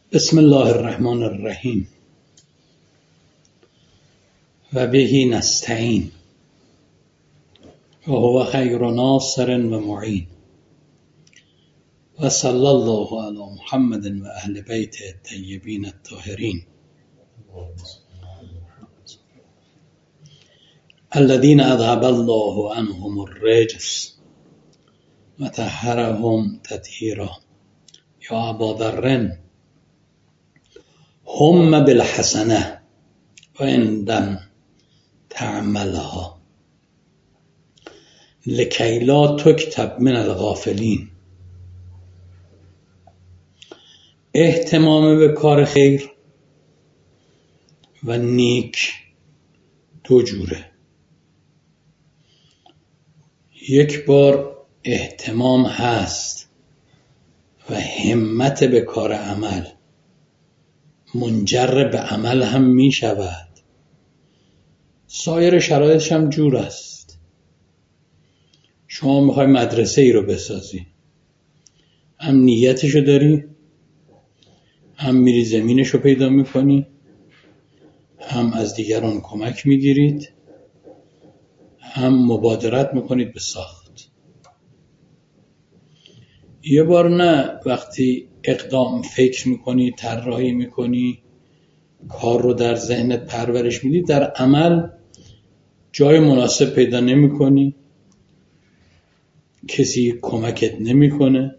بسم الله الرحمن الرحیم و به نستعین و هو خیر ناصر و معین و صلی الله علی محمد و اهل بیت الطیبین الطاهرین الذين اذهب الله عنهم الرجس و طهرهم تطهیرا. یا ابا ذر هم بالحسنه و ان لم تعملها لکی لا تکتب من الغافلین. اهتمام به کار خیر و نیک دو جوره. یک بار اهتمام هست و همت به کار عمل منجر به عمل هم می شود، سایر شرایطش هم جور است. شما میخوای مدرسه ای رو بسازی، هم نیتشو داری، هم میری زمینشو پیدا میکنی، هم از دیگران کمک میگیرید، هم مبادرت میکنید به ساخت. یه بار نه، وقتی اقدام فکر میکنی، طراحی میکنی، کار رو در ذهنت پرورش میدی، در عمل جای مناسب پیدا نمیکنی، کسی کمکت نمیکنه،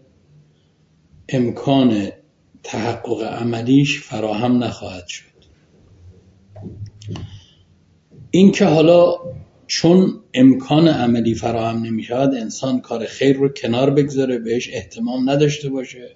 امکان تحقق عملیش فراهم نخواهد شد. این که حالا چون امکان عملی فراهم نمیشود انسان کار خیر رو کنار بگذاره، بهش اهتمام نداشته باشه.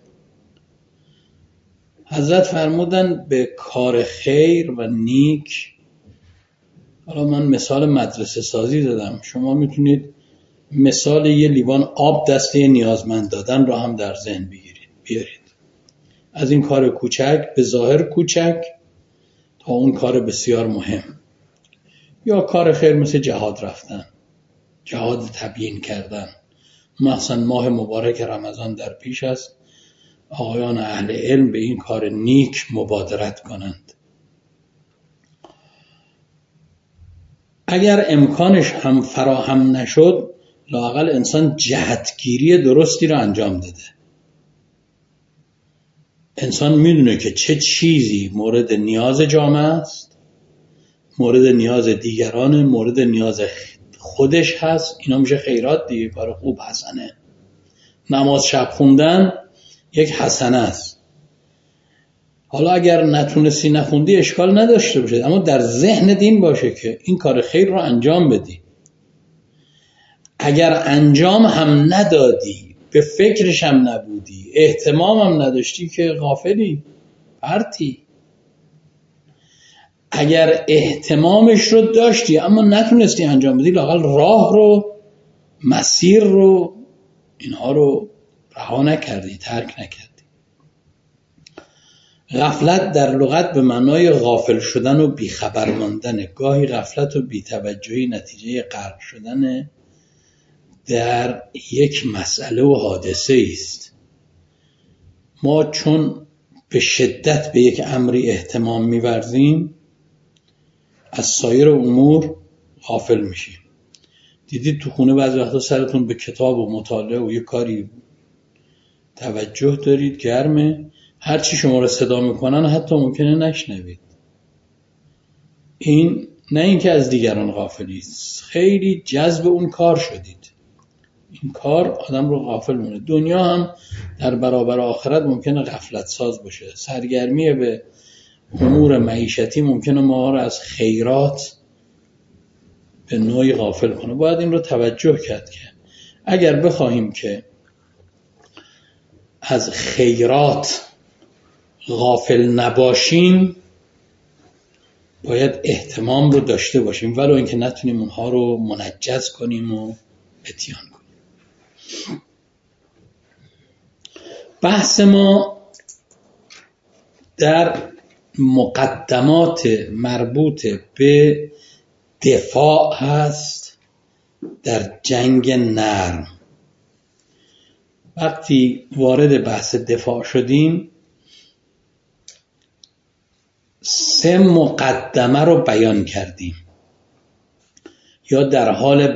حضرت فرمودن به کار خیر و نیک، حالا من مثال مدرسه سازی دادم، شما میتونید مثال یه لیوان آب دسته نیازمند دادن رو هم در ذهن بیارید. از این کار کوچک به ظاهر کوچک تا اون کار بسیار مهم، یا کار خیر مثل جهاد رفتن، جهاد تبیین کردن. مثلا ماه مبارک رمضان در پیش است، آقایان اهل علم به این کار نیک مبادرت کنند. اگر امکانش هم فراهم نشد، لااقل انسان جهتگیری درستی رو انجام داده. انسان میدونه که چه چیزی مورد نیاز جامعه است، مورد نیاز دیگران، مورد نیاز خودش هست. اینا میشه خیرات دیگه، کار خوب، حسنه. نماز شب خوندن یک حسنه است. حالا اگر نتونستی نخوندی اشکال نداشته باشه، اما در ذهن دین باشه که این کار خیر رو انجام بدی. اگر انجام هم ندادی، به فکرش هم نبودی، اهتمام هم نداشتی، که غافلی، پرتی. اگر اهتمامش رو داشتی اما نتونستی انجام بدی، لااقل راه رو، مسیر رو، اینها رو رها نکردی، ترک نکردی. غفلت در لغت به معنای غافل شدن و بیخبر ماندن. گاهی غفلت و بی‌توجهی نتیجه غرق شدن در یک مسئله و حادثه است. ما چون به شدت به یک امری اهتمام می‌ورزیم، از سایر امور غافل میشیم. دیدید تو خونه بعضی وقتا سرتون به کتاب و مطالعه و یک کاری توجه دارید، گرمه، هر چی شما رو صدا میکنن حتی ممکنه نشنوید. این نه اینکه از دیگران غافلید، خیلی جذب اون کار شدید. این کار آدم رو غافل مونه. دنیا هم در برابر آخرت ممکنه غفلت ساز باشه. سرگرمی به امور معیشتی ممکنه ما رو از خیرات به نوعی غافل کنه. باید این رو توجه کرد که اگر بخواهیم که از خیرات غافل نباشیم، باید اهتمام رو داشته باشیم، ولو اینکه نتونیم اونها رو منجز کنیم و اتیان کنیم. بحث ما در مقدمات مربوط به دفاع هست در جنگ نرم. وقتی وارد بحث دفاع شدیم، 3 مقدمه رو بیان کردیم یا در حال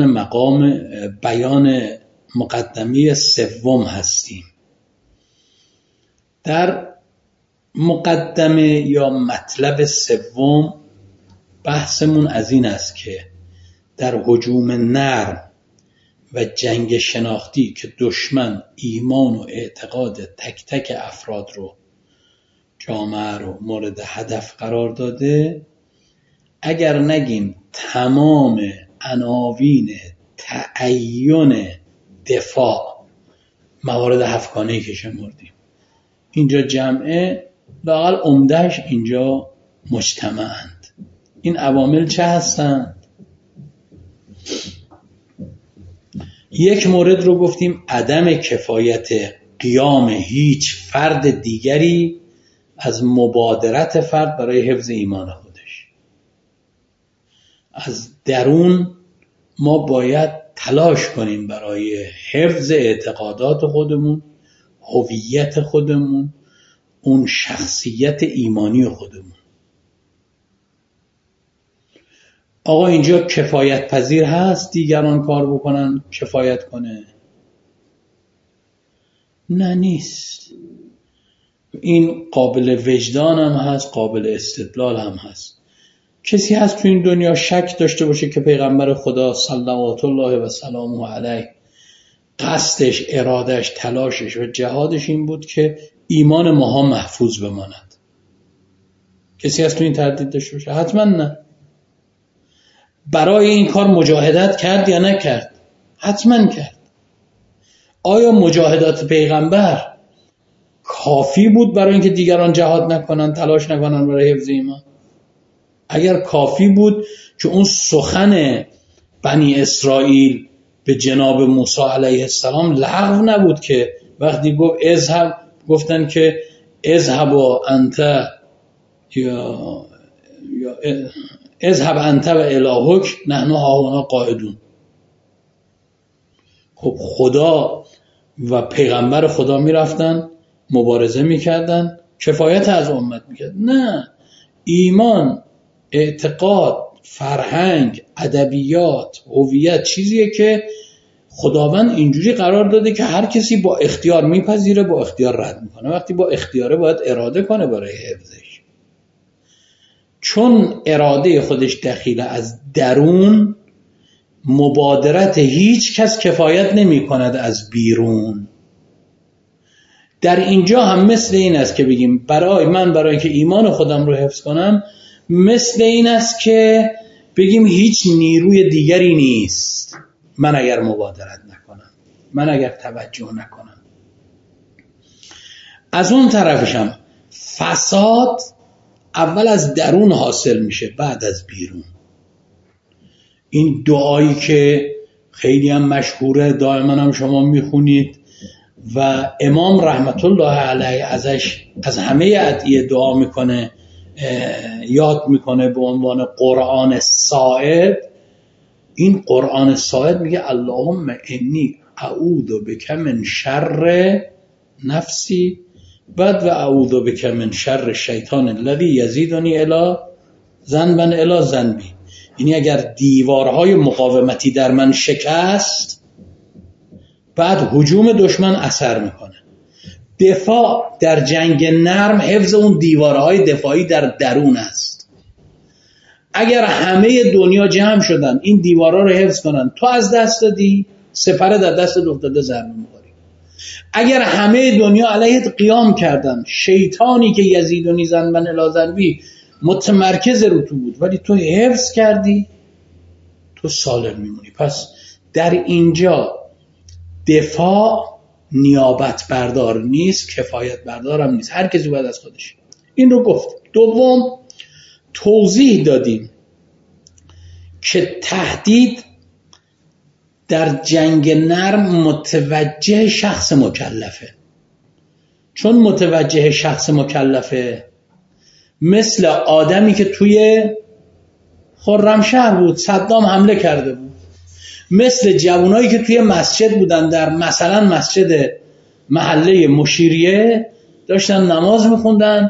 بیان مقدمه 3 هستیم. در مقدمه یا مطلب 3 بحثمون از این است که در هجوم نرم و جنگ شناختی که دشمن ایمان و اعتقاد تک تک افراد رو، جامعه رو مورد هدف قرار داده، اگر نگیم تمام عناوین تعین دفاع موارد 7 گانه‌ای که شمردیم اینجا جمعه، لااقل عمدهش اینجا مجتمعند. این عوامل چه هستند؟ یک مورد رو گفتیم عدم کفایت قیام هیچ فرد دیگری از مبادرت فرد برای حفظ ایمان خودش. از درون ما باید تلاش کنیم برای حفظ اعتقادات خودمون، هویت خودمون، اون شخصیت ایمانی خودمون. آقا اینجا کفایت پذیر هست دیگران کار بکنن کفایت کنه؟ نه، نیست. این قابل وجدان هم هست، قابل استدلال هم هست. کسی هست تو این دنیا شک داشته باشه که پیغمبر خدا صلوات الله و سلامه علیه قصدش، ارادش، تلاشش و جهادش این بود که ایمان ماها محفوظ بماند؟ کسی هست تو این تردید داشته باشه؟ حتما نه. برای این کار مجاهدت کرد یا نکرد؟ حتما کرد. آیا مجاهدات پیغمبر کافی بود برای اینکه دیگران جهاد نکنن، تلاش نکنن برای حفظ ایمان؟ اگر کافی بود که اون سخن بنی اسرائیل به جناب موسی علیه السلام لغو نبود که وقتی گفت گفتن که اذهب انت اذهب انت و الهک نحن هاهنا قاعدون. خب خدا و پیغمبر خدا میرفتن مبارزه میکردن، کفایت از امت میکرد؟ نه. ایمان، اعتقاد، فرهنگ، ادبیات، هویت چیزیه که خداوند اینجوری قرار داده که هر کسی با اختیار میپذیره، با اختیار رد میکنه. وقتی با اختیاره باید اراده کنه برای حفظش. چون اراده خودش دخیله از درون، مبادرت هیچ کس کفایت نمی کند از بیرون. در اینجا هم مثل این است که بگیم برای که ایمان خودم رو حفظ کنم، مثل این است که بگیم هیچ نیروی دیگری نیست من اگر مبادرت نکنم، من اگر توجه نکنم. از اون طرفشم فساد اول از درون حاصل میشه بعد از بیرون. این دعایی که خیلی هم مشهوره، دائما هم شما میخونید و امام رحمت الله علیه ازش از همه ادعیه دعا میکنه، یاد میکنه به عنوان قرآن ساعد. این قرآن ساعد میگه اللهم انی اعوذ بک من شر نفسی بعد و اعوذ بک من شر الشیطان الذی یزیدنی الی ذنبا الی ذنبی. یعنی اگر دیوارهای مقاومتی در من شکست، بعد هجوم دشمن اثر میکنه. دفاع در جنگ نرم حفظ اون دیوارهای دفاعی در درون است. اگر همه دنیا جمع شدن این دیوارها رو حفظ کنن، تو از دست دادی، سپر در دست افتاده، ضربه می‌خوری. اگر همه دنیا علیت قیام کردن، شیطانی که یزیدنی ذنبا الی ذنبی متمرکز رو تو بود ولی تو حفظ کردی، تو سالم میمونی. پس در اینجا دفاع نیابت بردار نیست، کفایت بردار هم نیست، هر کسی باید از خودش. این رو گفت. دوم توضیح دادیم که تهدید در جنگ نرم متوجه شخص مکلفه. چون متوجه شخص مکلفه، مثل آدمی که توی خرمشهر بود، صدام حمله کرده بود، مثل جوانایی که توی مسجد بودن، در مثلا مسجد محله مشیریه داشتن نماز میخوندن،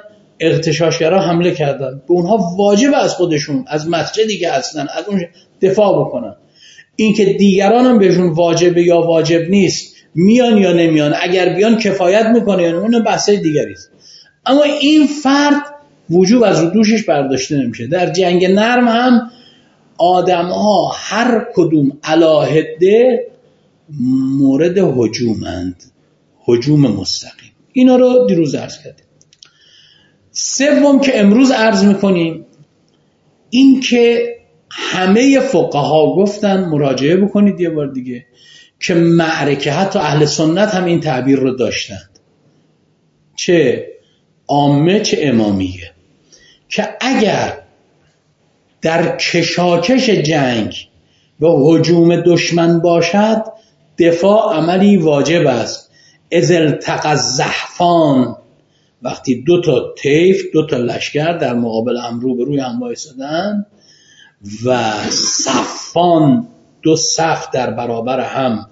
اغتشاشگرا حمله کردن، به اونها واجب از خودشون، از مسجدی که هستن، از اون دفاع بکنن. این که دیگران هم بهشون واجبه یا واجب نیست، میان یا نمیان، اگر بیان کفایت میکنه یا اون بحثای دیگری است. اما این فرد وجوب از رو دوشش برداشته نمیشه. در جنگ نرم هم آدم‌ها هر کدوم علاهده مورد هجومند، هجوم مستقیم. اینا رو دیروز عرض کردیم. سوم که امروز عرض میکنیم این که همه فقها گفتن، مراجعه بکنید یه بار دیگه، که معرکه، حتی اهل سنت هم این تعبیر رو داشتند، چه عامه چه امامیه، که اگر در کشاکش جنگ و هجوم دشمن باشد دفاع عملی واجب است. اذ التقى الزحفان، وقتی دو تا طیف، دو تا لشکر در مقابل هم روبروی هم وایسادن و صفان، دو صف در برابر هم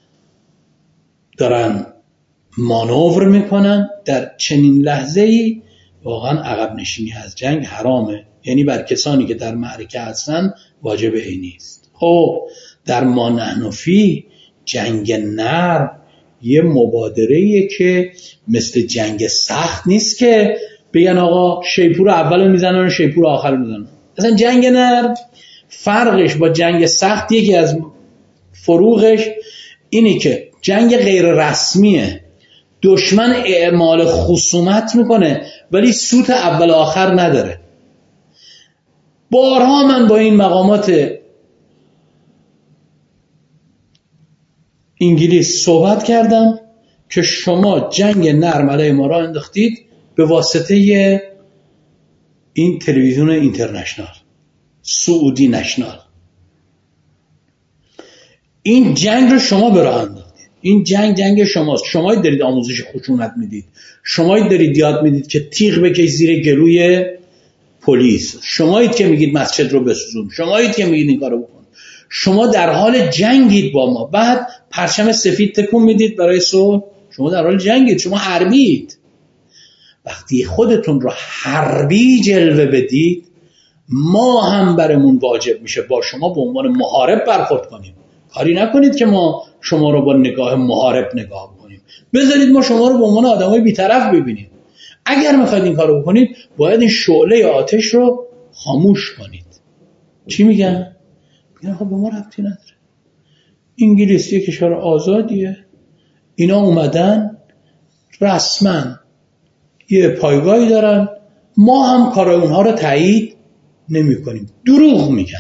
دارن مانور میکنن، در چنین لحظه‌ای واقعا عقب نشینی از جنگ حرامه، یعنی بر کسانی که در معرکه هستن واجب عینی است. خب در ما نحن فی، جنگ نرم یه مبادره‌ایه که مثل جنگ سخت نیست که بگن آقا شیپور اول میزنن و شیپور آخر میزنن. اصلا جنگ نرم فرقش با جنگ سخت، یکی از فروغش اینی که جنگ غیر رسمیه، دشمن اعمال خصومت میکنه ولی سوت اول آخر نداره. بارها من با این مقامات انگلیس صحبت کردم که شما جنگ نرم علیه ما را انداختید به واسطه این تلویزیون اینترنشنال، سعودی نشنال. این جنگ رو شما به راه انداختید. این جنگ شماست. شمایی دارید آموزش خشونت میدید، شمایی دارید یاد میدید که تیغ بکش زیر گلوی پلیس، شمایید که میگید مسجد رو بسوزون، شمایید که میگید این کارو بکن. شما در حال جنگید با ما، بعد پرچم سفید تکون میدید برای صلح. شما در حال جنگید، شما حربید. وقتی خودتون رو حربی جلوه بدید، ما هم برمون واجب میشه با شما به عنوان محارب برخورد کنیم. کاری نکنید که ما شما رو با نگاه محارب نگاه کنیم، بذارید ما شما رو به عنوان آدمای بی‌طرف ببینیم. اگر میخواید این کارو بکنید باید این شعله آتش رو خاموش کنید. چی میگن؟ میگن خب به ما ربطی نداره، انگلیس یک کشور آزادیه، اینا اومدن رسما یه پایگاهی دارن، ما هم کار اونها رو تایید نمی کنیم. دروغ میگن.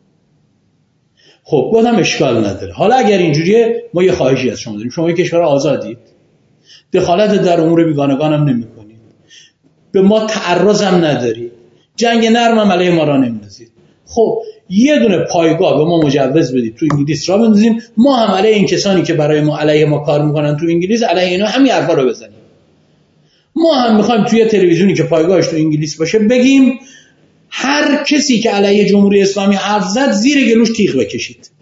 خب گفتم اشکال نداره. حالا اگر اینجوریه ما یه خواهشی از شما داریم، شما یک کشور آزادید، دخالت در امور بیگانگان هم نمی کنید، به ما تعرض هم ندارید، جنگ نرم هم علیه ما را نمی‌اندازید. خب یه دونه پایگاه به ما مجوز بدید تو انگلیس را بندازیم، ما هم علیه این کسانی که برای ما علیه ما کار میکنن تو انگلیس علیه اینا همین حرفا رو بزنیم. ما هم میخوایم توی تلویزیونی که پایگاهش تو انگلیس باشه بگیم هر کسی که علیه جمهوری اسلامی حرف زد زیر گلوش تیغ بکشید.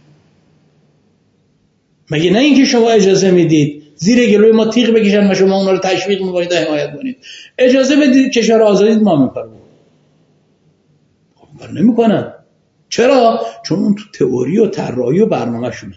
مگه نه اینکه شما اجازه میدید زیر گلوی ما تیغ بکشن و شما اونا رو تشویق میکنید و حمایت کنید؟ اجازه بدید کشور آزادید ما میکنیم. خب نمیکنن. چرا؟ چون اون تو تئوری و طراحی و برنامه شونه.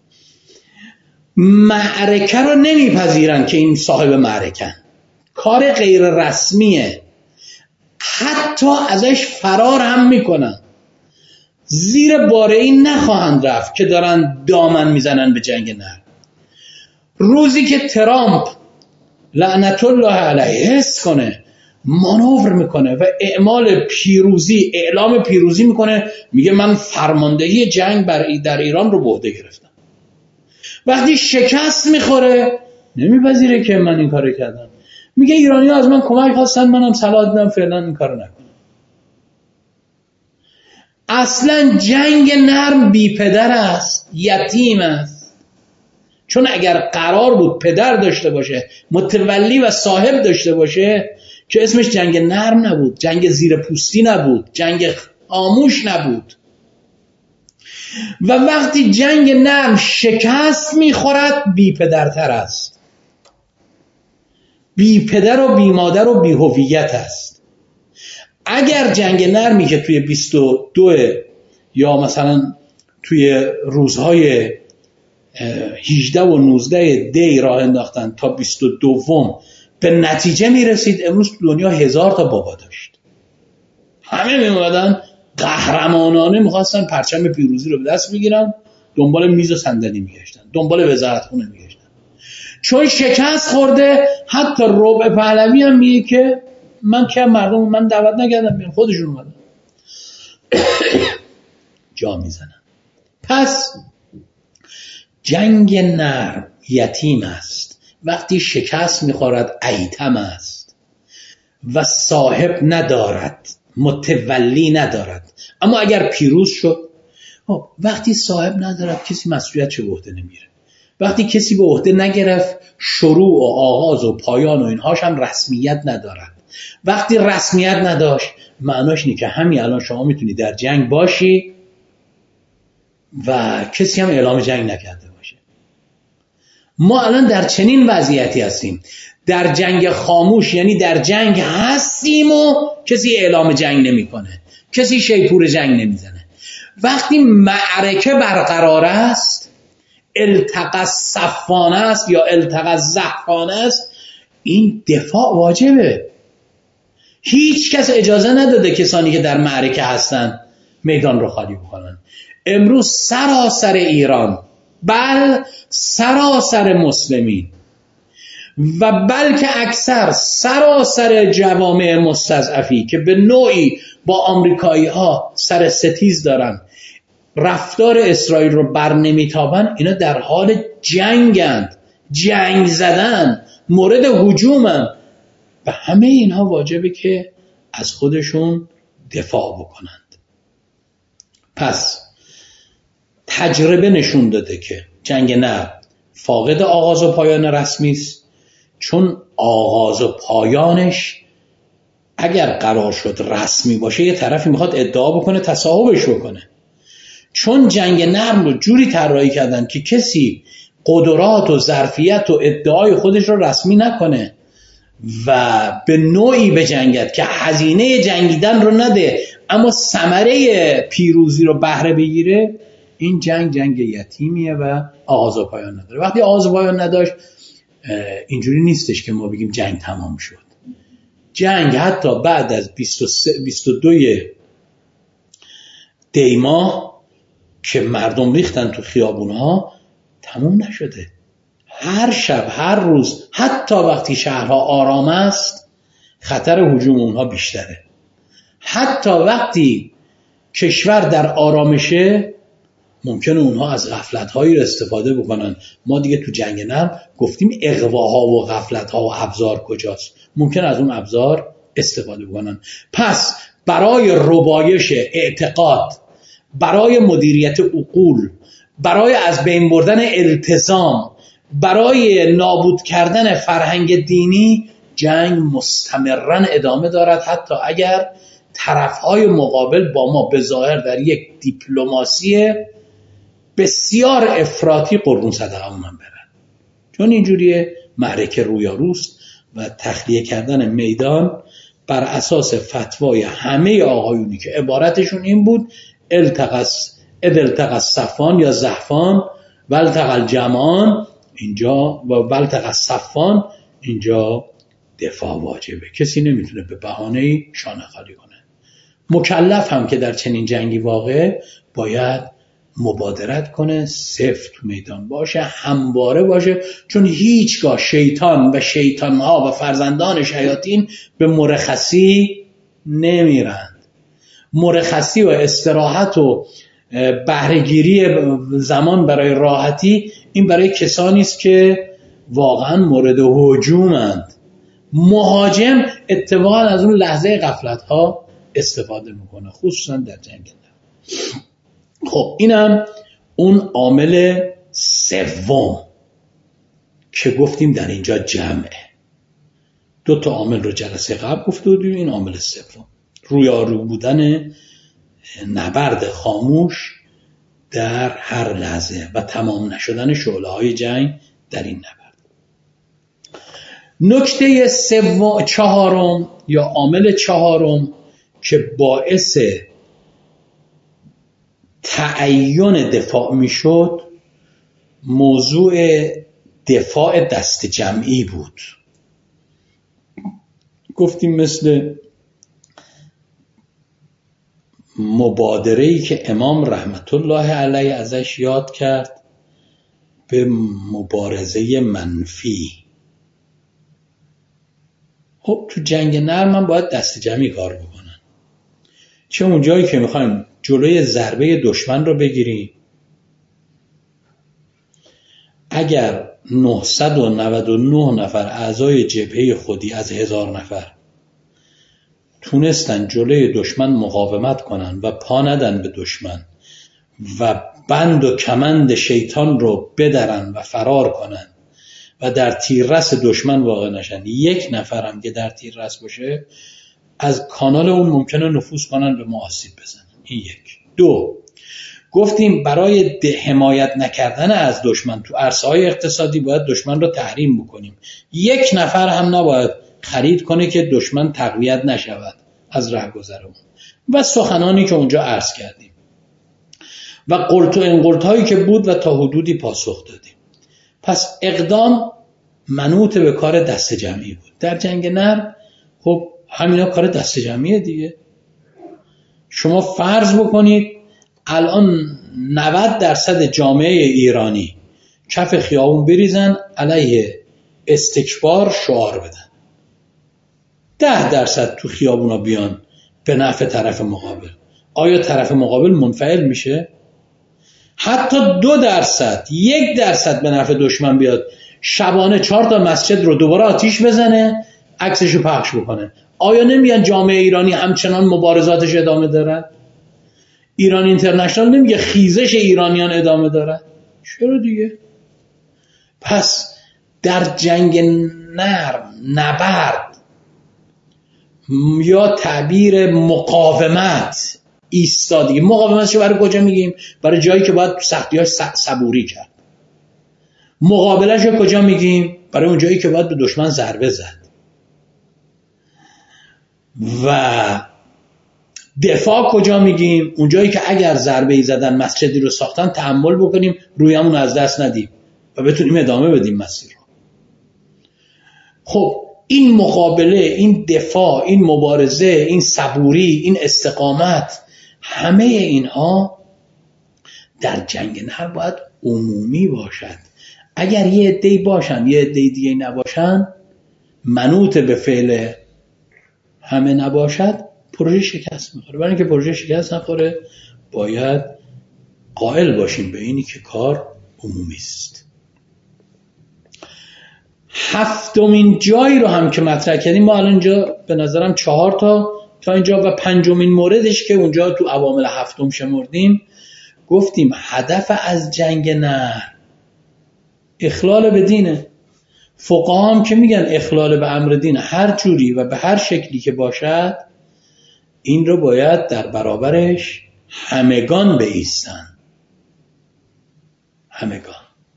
معرکه رو نمیپذیرن که این صاحب معرکن، کار غیر رسمیه، حتی ازش فرار هم میکنن، زیر باره این نخواهند رفت که دارن دامن میزنن به جنگ نرم. روزی که ترامپ لعنت الله علیه حس کنه مانور میکنه و اعلام پیروزی میکنه، میگه من فرماندهی جنگ در ایران رو به عهده گرفتم. وقتی شکست میخوره نمیپذیره که من این کارو کردم، میگه ایرانی‌ها از من کمک خواستن، منم صلاح دیدم فعلا این کارو نکنم. اصلا جنگ نرم بی پدر است، یتیم است. چون اگر قرار بود پدر داشته باشه، متولی و صاحب داشته باشه، که اسمش جنگ نرم نبود، جنگ زیر پوستی نبود، جنگ خاموش نبود. و وقتی جنگ نرم شکست میخورد بی پدرتر است، بی پدر و بی مادر و بی هویت است. اگر جنگ نرمی که توی 22 یا مثلا توی روزهای 18 و 19 دی راه انداختن تا 22 به نتیجه میرسید، امروز دنیا 1000 تا بابا داشت. همه میومدن قهرمانانه میخواستن پرچم پیروزی رو به دست بگیرن، دنبال میز و صندلی میگشتن، دنبال وزارتخونه میگشتن. چون شکست خورده حتی ربع پهلوی هم میگه که من که مردم من دعوت نکردم، خودشون اومدن جا میزنن. پس جنگ نرم یتیم است، وقتی شکست میخورد ایتم است و صاحب ندارد، متولی ندارد. اما اگر پیروز شد، وقتی صاحب ندارد کسی مسئولیتش به عهده نمیره. وقتی کسی به عهده نگرفت، شروع و آغاز و پایان و اینهاش هم رسمیت ندارد. وقتی رسمیت نداشت، معناش اینه که همین الان شما میتونی در جنگ باشی و کسی هم اعلام جنگ نکرده باشه. ما الان در چنین وضعیتی هستیم، در جنگ خاموش، یعنی در جنگ هستیم و کسی اعلام جنگ نمیکنه، کسی شیپور جنگ نمیزنه. وقتی معرکه برقرار است، التقى صفانه است یا التقى زحفانه است، این دفاع واجبه. هیچ کس اجازه نداده کسانی که در معرکه هستن میدان رو خالی بکنن. امروز سراسر ایران، بل سراسر مسلمین و بلکه اکثر سراسر جوامع مستضعفی که به نوعی با آمریکایی ها سر ستیز دارن، رفتار اسرائیل رو بر نمیتابن، اینا در حال جنگند، جنگ زدن، مورد هجومن و همه اینها واجبه که از خودشون دفاع بکنند. پس تجربه نشون داده که جنگ نرم فاقد آغاز و پایان رسمی است، چون آغاز و پایانش اگر قرار شد رسمی باشه یه طرفی میخواد ادعا بکنه تصاحبش بکنه. چون جنگ نرم رو جوری طراحی کردن که کسی قدرات و ظرفیت و ادعای خودش رو رسمی نکنه و به نوعی بجنگد که هزینه جنگیدن رو نده اما ثمره پیروزی رو بهره بگیره، این جنگ یتیمیه و آغاز و پایان نداره. وقتی آغاز و پایان نداشت، اینجوری نیستش که ما بگیم جنگ تمام شد. جنگ حتی بعد از 22 دی ماه که مردم ریختن تو خیابونها تموم نشده. هر شب، هر روز، حتی وقتی شهرها آرام است، خطر هجوم اونها بیشتره. حتی وقتی کشور در آرامشه، ممکنه اونها از غفلت‌هایی رو استفاده بکنن. ما دیگه تو جنگ نرم گفتیم اغواها و غفلت‌ها و ابزار کجاست، ممکنه از اون ابزار استفاده بکنن. پس برای ربایش اعتقاد، برای مدیریت عقول، برای از بین بردن التزام، برای نابود کردن فرهنگ دینی، جنگ مستمراً ادامه دارد، حتی اگر طرفهای مقابل با ما به ظاهر در یک دیپلماسی بسیار افراطی قربون صدقه من برن. چون اینجوریه معرکه رویاروست و تخلیه کردن میدان بر اساس فتوای همه آقایونی که عبارتشون این بود التقى صفان یا زحفان و التقى الجمان، اینجا و التقى صفان، اینجا دفاع واجبه. کسی نمیتونه به بهانه‌ای شانه خالی کنه. مکلف هم که در چنین جنگی واقع باید مبادرت کنه، سفت تو میدان باشه، همواره باشه، چون هیچگاه شیطان و شیطانها و فرزندان شیاطین به مرخصی نمیرند. مرخصی و استراحت و بهره‌گیری زمان برای راحتی، این برای کسانی است که واقعا مورد هجومند. مهاجم اتفاقا از اون لحظه غفلت‌ها استفاده میکنه، خصوصا در جنگ. خب اینم اون عامل سوم که گفتیم در اینجا جمعه. 2 تا عامل رو جلسه قبل گفته بودیم، این عامل سوم رویارو بودن نبرد خاموش در هر لحظه و تمام نشدن شعله‌های جنگ در این نبرد. نکته چهارم یا عامل چهارم که باعث تعین دفاع میشد موضوع دفاع دست جمعی بود. گفتیم مثل مبادره‌ای که امام رحمت الله علیه ازش یاد کرد به مبارزه منفی. خب تو جنگ نرم من باید دست جمعی کار بکنن، چه اون جایی که میخوایم جلوی ضربه دشمن رو بگیریم. اگر 999 نفر اعضای جبهه خودی از 1000 نفر تونستن جلوی دشمن مقاومت کنن و پا ندن به دشمن و بند و کمند شیطان رو بدرن و فرار کنن و در تیررس دشمن واقع نشن، یک نفر هم که در تیررس باشه از کانال اون ممکنه نفوذ کنن به ما آسیب بزنن. این یک. دو، گفتیم برای حمایت نکردن از دشمن تو عرصه‌های اقتصادی باید دشمن رو تحریم بکنیم. یک نفر هم نباید خرید کنه که دشمن تقویت نشود از رهگذر اون. و سخنانی که اونجا عرض کردیم و قلت و انقلت‌هایی که بود و تا حدودی پاسخ دادیم. پس اقدام منوط به کار دست جمعی بود. در جنگ نرم خب همینا کار دست جمعیه دیگه. شما فرض بکنید الان 90% جامعه ایرانی کف خیابون بریزن علیه استکبار شعار بدن، 10% تو خیابونا بیان به نفع طرف مقابل، آیا طرف مقابل منفعل میشه؟ حتی 2%، 1% به نفع دشمن بیاد شبانه 4 تا مسجد رو دوباره آتیش بزنه، عکسشو پخش بکنه، آیا نمیگن جامعه ایرانی همچنان مبارزاتش ادامه دارد؟ ایران اینترنشنال نمیگه خیزش ایرانیان ادامه دارد؟ چرا دیگه؟ پس در جنگ نرم، نبرد یا تعبیر مقاومت، ایستادگی. مقاومتشو برای کجا میگیم؟ برای جایی که باید سختیاش صبوری کرد. مقابلهشو کجا میگیم؟ برای اون جایی که باید به دشمن ضربه زد. و دفاع کجا میگیم؟ اون جایی که اگر ضربه ای زدن مسجدی رو ساختن تحمل بکنیم، رویمون از دست ندیم و بتونیم ادامه بدیم مسیر رو. خب این مقابله، این دفاع، این مبارزه، این صبوری، این استقامت، همه اینها در جنگ نرم باید عمومی باشد. اگر یه عده‌ای باشن یه عده دیگه نباشن، منوط به فعل همه نباشد، پروژه شکست میخوره. برای اینکه پروژه شکست نخوره باید قائل باشیم به اینی که کار عمومی است. هفتمین جایی رو هم که مطرح کردیم، ما الان اینجا به نظرم 4 تا اینجا و پنجمین موردش که اونجا تو عوامل هفتم شمردیم، گفتیم هدف از جنگ نه اخلال به دینه. فقها هم که میگن اخلال به امر دین هر جوری و به هر شکلی که باشد، این رو باید در برابرش همگان بایستن. همگان.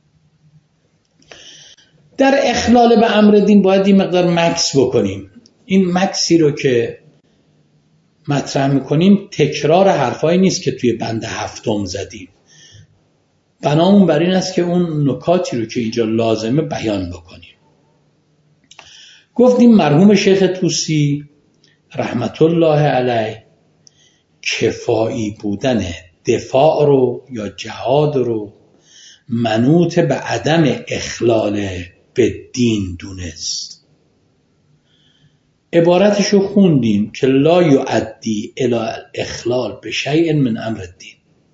در اخلال به امر دین باید این مقدار مکس بکنیم. این مکسی رو که مطرح میکنیم تکرار حرفایی نیست که توی بند هفتم زدیم. بنامون بر این است که اون نکاتی رو که اینجا لازمه بیان بکنیم. گفتیم مرحوم شیخ طوسی رحمت الله علیه کفایی بودن دفاع رو یا جهاد رو منوط به عدم اخلال به دین دونست. عبارتشو خوندیم که لا یؤدی الی الاخلال بشیء من امر الدین.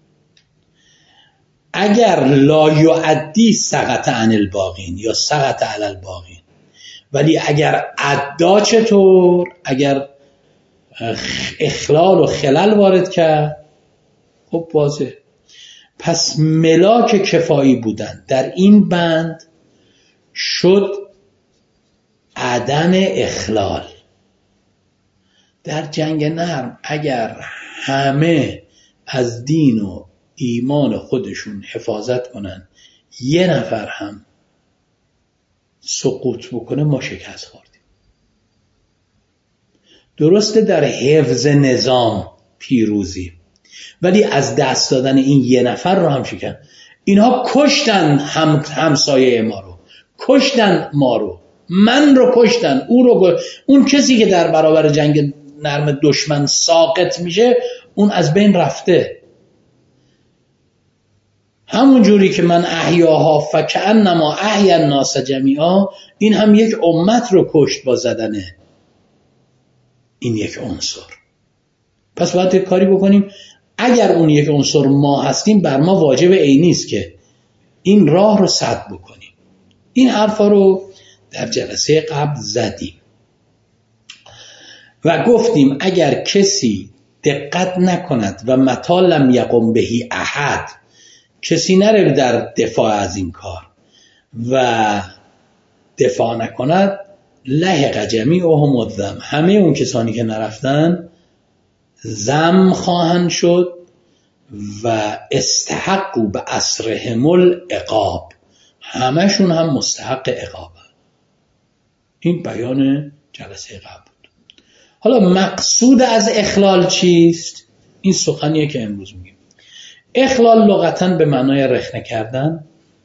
اگر لا یؤدی سقط عن الباقین یا سقط علی الباقین، ولی اگر ادا چطور؟ اگر اخلال و خلل وارد کرد، خب واضح. پس ملاک کفایی بودن در این بند شد عدم اخلال. در جنگ نرم اگر همه از دین و ایمان خودشون حفاظت کنن، یه نفر هم سقوط بکنه، ما شکست خوردیم. درسته در حفظ نظام پیروزی، ولی از دست دادن این یه نفر رو هم شکن. اینها کشتن همسایه ما رو، کشتن ما رو، من رو کشتن، او رو اون کسی که در برابر جنگ نرم دشمن ساقط میشه اون از بین رفته. همون جوری که من احیاها فکأنما احیا الناس جمیعا، این هم یک امت رو کشت با زدن این یک عنصر. پس باید کاری بکنیم. اگر اون یک عنصر ما هستیم، بر ما واجب عینی است که این راه رو سد بکنیم. این حرفا رو در جلسه قبل زدیم و گفتیم اگر کسی دقت نکند و متی لم یقم بهی احد، کسی نره در دفاع از این کار و دفاع نکند، لحق جمیعهم الذم، همه اون کسانی که نرفتن ذم خواهند شد و استحقوا بأسرهم العقاب، همشون هم مستحق عقاب. این بیان جلسه قبل بود. حالا مقصود از اخلال چیست؟ این سخنیه که امروز میگیم. اخلال لغتاً به معنای رخنه کردن،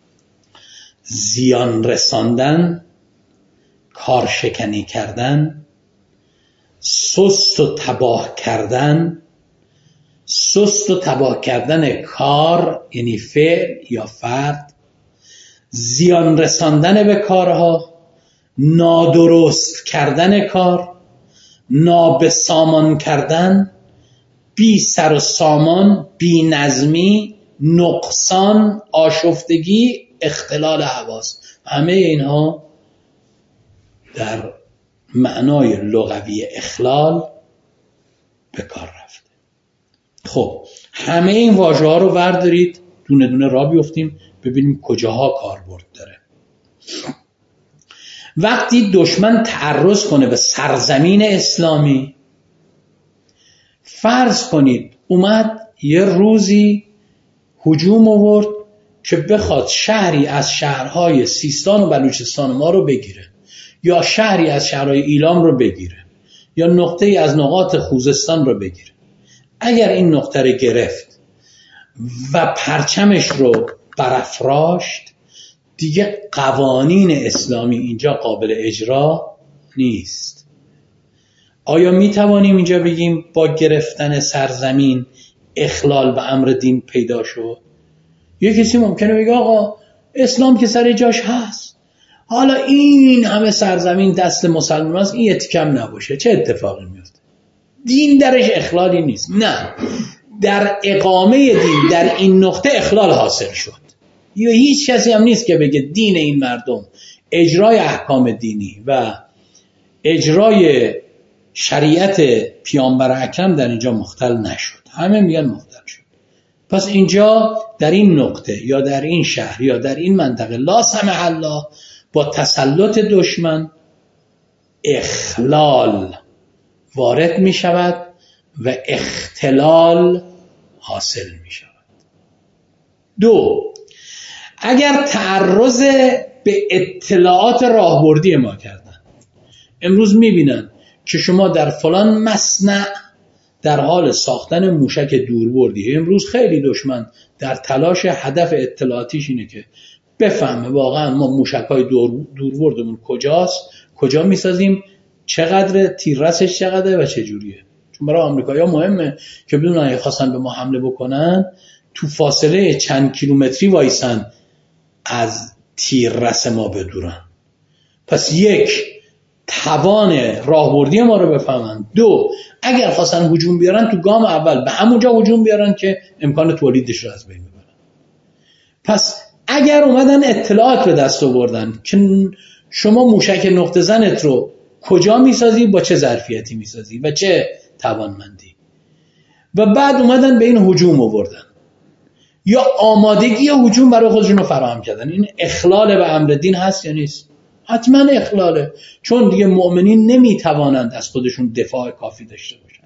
زیان رساندن، کارشکنی کردن، سست و تباه کردن. سست و تباه کردن کار یعنی فعل یا فرد، زیان رساندن به کارها، نادرست کردن کار، نابسامان کردن، بی سر و سامان، بی نظمی، نقصان، آشفتگی، اختلال حواس. همه اینها در معنای لغوی اخلال به کار رفته. خب همه این واژه ها رو وردارید دونه دونه را بیفتیم ببینیم کجاها کاربرد داره. وقتی دشمن تعرض کنه به سرزمین اسلامی، فرض کنید اومد یه روزی هجوم آورد که بخواد شهری از شهرهای سیستان و بلوچستان ما رو بگیره، یا شهری از شهرهای ایلام رو بگیره، یا نقطه‌ای از نقاط خوزستان رو بگیره. اگر این نقطه رو گرفت و پرچمش رو برافراشت، دیگه قوانین اسلامی اینجا قابل اجرا نیست. آیا می توانیم اینجا بگیم با گرفتن سرزمین اخلال به امر دین پیدا شد؟ یه کسی ممکنه بگه آقا اسلام که سر جاش هست، حالا این همه سرزمین دست مسلمان است، این یه تکم نباشه، چه اتفاقی میفته؟ دین درش اخلالی نیست. نه، در اقامه دین در این نقطه اخلال حاصل شد. یا هیچ کسی هم نیست که بگه دین این مردم، اجرای احکام دینی و اجرای شریعت پیامبر اکرم در اینجا مختل نشد. همه میگن مختل شد. پس اینجا در این نقطه یا در این شهر یا در این منطقه لا سمح الله با تسلط دشمن اخلال وارد می شود و اختلال حاصل می شود. 2. اگر تعرض به اطلاعات راهبردی ما کردن، امروز می بینن که شما در فلان مصنع در حال ساختن موشک دوربردی. امروز خیلی دشمن در تلاش هدف اطلاعاتیش اینه که بفهمه واقعا ما موشک‌های دوربردمون کجاست، کجا میسازیم، چقدر تیررسش چقدره و چه جوریه. چون برای آمریکایی‌ها مهمه که بدون اگه خواستن به ما حمله بکنن تو فاصله چند کیلومتری وایسن از تیررس ما بدورن. پس 1 توان راهبردی ما رو بفهمن. 2 اگر خواستن هجوم بیارن تو گام اول به همونجا هجوم بیارن که امکان تولیدش رو از بین ببرن. پس اگر اومدن اطلاعات به دست آوردن که شما موشک نقطه زنت رو کجا میسازی، با چه ظرفیتی میسازی و چه توانمندی، و بعد اومدن به این هجوم آوردن یا آمادگی هجوم برای خودشون رو فراهم کردن، این اخلال به امر دین هست یا نیست؟ حتما اخلاله، چون دیگه مؤمنین نمیتوانند از خودشون دفاع کافی داشته باشن.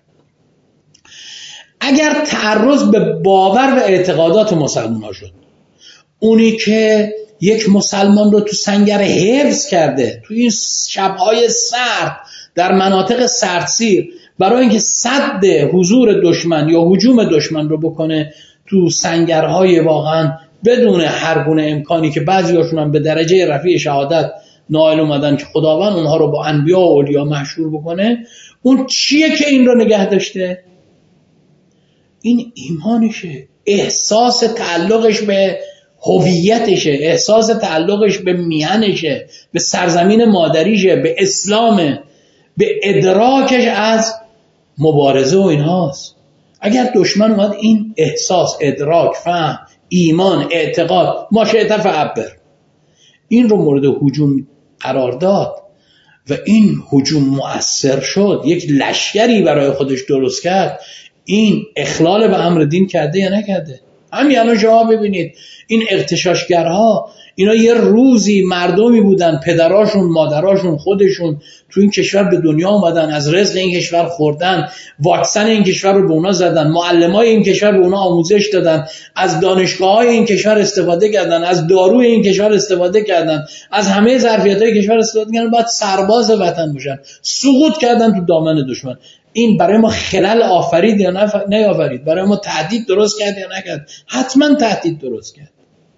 اگر تعرض به باور و اعتقادات مسلمان ها شد، اونی که یک مسلمان رو تو سنگر حفظ کرده، تو این شبهای سرد در مناطق سردسیر برای اینکه صد حضور دشمن یا هجوم دشمن رو بکنه تو سنگرهای واقعا بدون هر گونه امکانی که بعضیاشون هم به درجه رفیع شهادت نائل اومدن که خداوند اونها رو با انبیا و اولیا محشور بکنه، اون چیه که این رو نگه داشته؟ این ایمانشه، احساس تعلقش به هویتشه، احساس تعلقش به میهنشه، به سرزمین مادریشه، به اسلامه، به ادراکش از مبارزه و اینهاست. اگر دشمن اومد این احساس، ادراک، فهم، ایمان، اعتقاد، ما شئت فعبر، این رو مورد هجوم قرار داد و این هجوم مؤثر شد، یک لشکری برای خودش درست کرد، این اخلال به امر دین کرده یا نکرده؟ همین الان شما ببینید این اغتشاشگرها، اینا یه روزی مردمی بودن، پدراشون، مادراشون، خودشون تو این کشور به دنیا اومدن، از رزق این کشور خوردن، واکسن این کشور رو به اونا زدن، معلمای این کشور به اونا آموزش دادن، از دانشگاه‌های این کشور استفاده کردن، از داروی این کشور استفاده کردن، از همه ظرفیت‌های کشور استفاده کردن، بعد سرباز وطن باشن، سقوط کردن تو دامن دشمن. این برای ما خلل آفرید یا نیافرید؟ برای ما تهدید درست کرد یا نکرد؟ حتما تهدید درست کرد.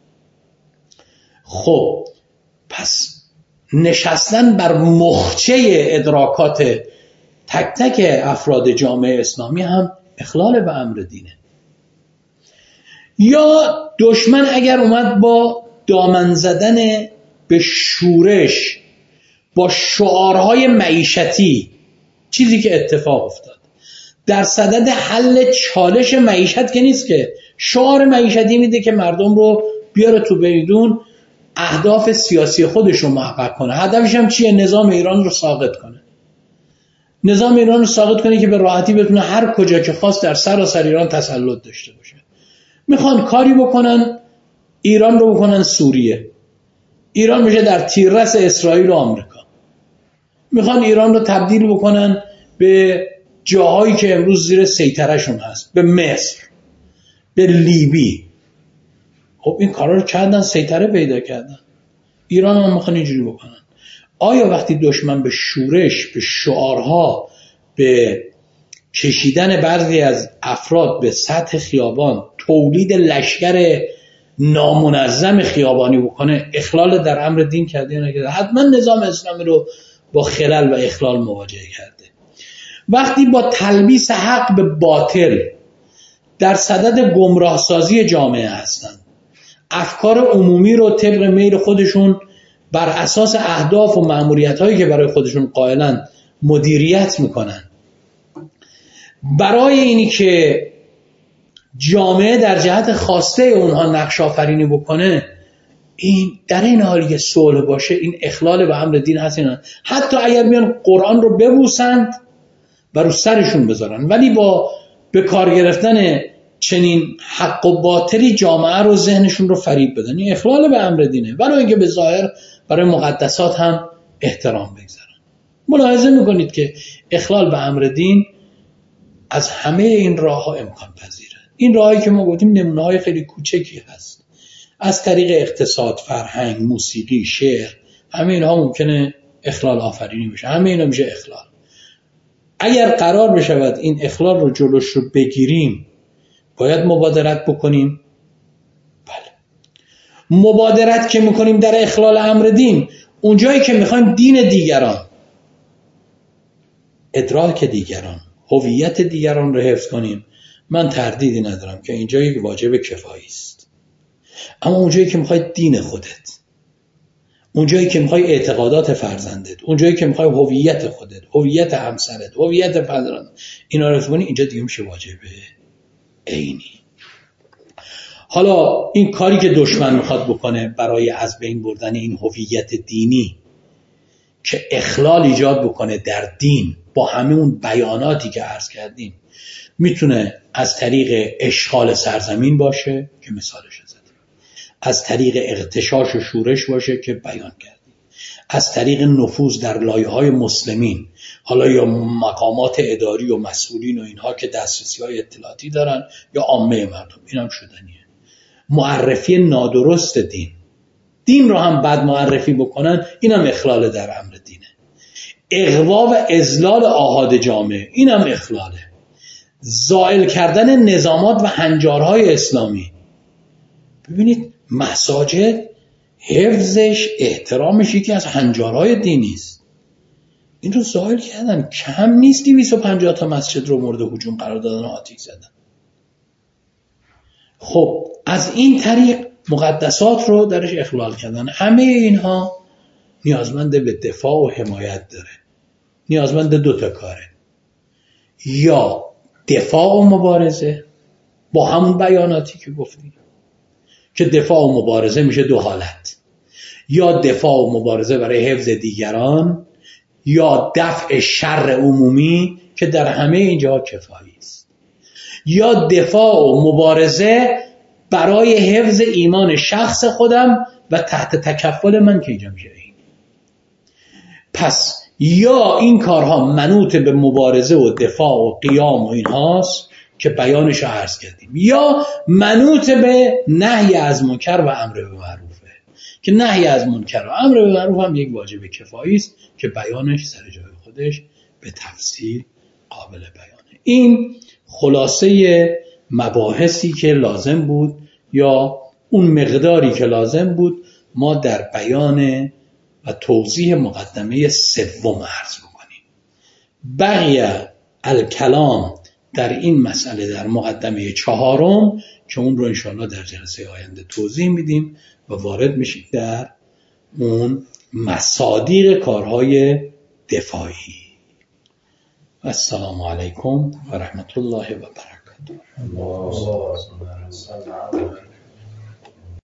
خب پس نشستن بر مخچه ادراکات تک تک افراد جامعه اسلامی هم اخلال به امر دینه. یا دشمن اگر اومد با دامن زدن به شورش، با شعارهای معیشتی، چیزی که اتفاق افتاد در صدد حل چالش معیشت که نیست، که شعار معیشتی میده که مردم رو بیاره تو میدون، اهداف سیاسی خودش رو محقق کنه. هدفش هم چیه؟ نظام ایران رو ساقط کنه. نظام ایران رو ساقط کنه که به راحتی بتونه هر کجا که خواست در سراسر ایران تسلط داشته باشه. میخوان کاری بکنن ایران رو بکنن سوریه، ایران میشه در تیررس اسرائیل و آمریکا. میخوان ایران رو تبدیل بکنن به جاهایی که امروز زیر سیطرهشون هست، به مصر، به لیبی. خب این کارا رو کردن، سیطره پیدا کردن. ایران هم میخوان اینجوری بکنن. آیا وقتی دشمن به شورش، به شعارها، به کشیدن بعضی از افراد به سطح خیابان، تولید لشکر نامنظم خیابانی بکنه، اخلال در امر دین کرده یا نکرده؟ حتما نظام اسلامی رو با خلل و اخلال مواجه کرده. وقتی با تلبیس حق به باطل در صدد گمراه سازی جامعه هستند، افکار عمومی رو طبق میل خودشون بر اساس اهداف و مأموریت‌هایی که برای خودشون قائلن مدیریت میکنن، برای اینی که جامعه در جهت خواسته اونها نقش آفرینی بکنه، این در این حالی که صلح باشه، این اخلال به امر دین هست. حتی اگر بیان قرآن رو ببوسند و رو سرشون بذارن، ولی با به کار گرفتن چنین حق و باطلی جامعه رو، ذهنشون رو فریب بدن، این اخلال به امر دینه، ولی اینکه به ظاهر برای مقدسات هم احترام بگذارن. ملاحظه میکنید که اخلال به امر دین از همه این راه‌ها امکان پذیره. این راهی که ما گفتیم نمونه‌های خیلی کوچکی هست، از طریق اقتصاد، فرهنگ، موسیقی، شعر، همه اینها ممکنه اخلال آفرینی بشه. همه اینا میشه اخلال. اگر قرار بشود این اخلال رو جلوش رو بگیریم، باید مبادرت بکنیم. بله، مبادرت که میکنیم در اخلال امر دین، اونجایی که میخوایم دین دیگران، ادراک دیگران، هویت دیگران رو حفظ کنیم، من تردیدی ندارم که اینجا یک واجب کفایی است. اما اونجایی که میخوای دین خودت، اونجایی که میخوای اعتقادات فرزندت، اونجایی که میخوای هویت خودت، هویت همسرت، هویت پدران، اینا رو کنی، اینجا دیگه میشه واجب عینی. حالا این کاری که دشمن میخواد بکنه برای از بین بردن این هویت دینی، که اخلال ایجاد بکنه در دین، با همه اون بیاناتی که عرض کردیم، میتونه از طریق اشغال سرزمین باشه که مثالش زدیم، از طریق اغتشاش و شورش باشه که بیان کردیم، از طریق نفوذ در لایه‌های مسلمین، حالا یا مقامات اداری و مسئولین و اینها که دسترسی‌های اطلاعاتی دارن، یا عامه مردم، اینم شدنیه. معرفی نادرست دین رو هم بعد معرفی بکنن، اینم اخلال در امر دینه. اغوا و اذلال آحاد جامعه، این هم اخلاله. زائل کردن نظامات و هنجارهای اسلامی. ببینید مساجد حفظش، احترامش یکی از هنجارهای دینی است. این رو زائل کردن. کم نیست 250 تا مسجد رو مورد هجوم قرار دادن و آتش زدن. خب از این طریق مقدسات رو درش اخلال کردن. همه اینها نیازمند به دفاع و حمایت داره. نیازمند 2 تا کاره. یا دفاع و مبارزه با همون بیاناتی که گفتیم که دفاع و مبارزه میشه 2 حالت، یا دفاع و مبارزه برای حفظ دیگران یا دفع شر عمومی که در همه اینجا کفایی است، یا دفاع و مبارزه برای حفظ ایمان شخص خودم و تحت تکفل من که اینجا میشه. پس یا این کارها منوط به مبارزه و دفاع و قیام و این هاست که بیانش رو عرض کردیم، یا منوط به نهی از منکر و امر به معروفه که نهی از منکر و امر به معروف هم یک واجب کفایی است که بیانش سر جای خودش به تفصیل قابل بیانه. این خلاصه مباحثی که لازم بود یا اون مقداری که لازم بود ما در بیان و توضیح مقدمه 3 عرض بکنیم. بقیه الکلام در این مسئله در مقدمه 4 که اون رو انشاءالله در جلسه آینده توضیح میدیم و وارد میشیم در اون مصادیق کارهای دفاعی. السلام علیکم و رحمت الله و برکاته.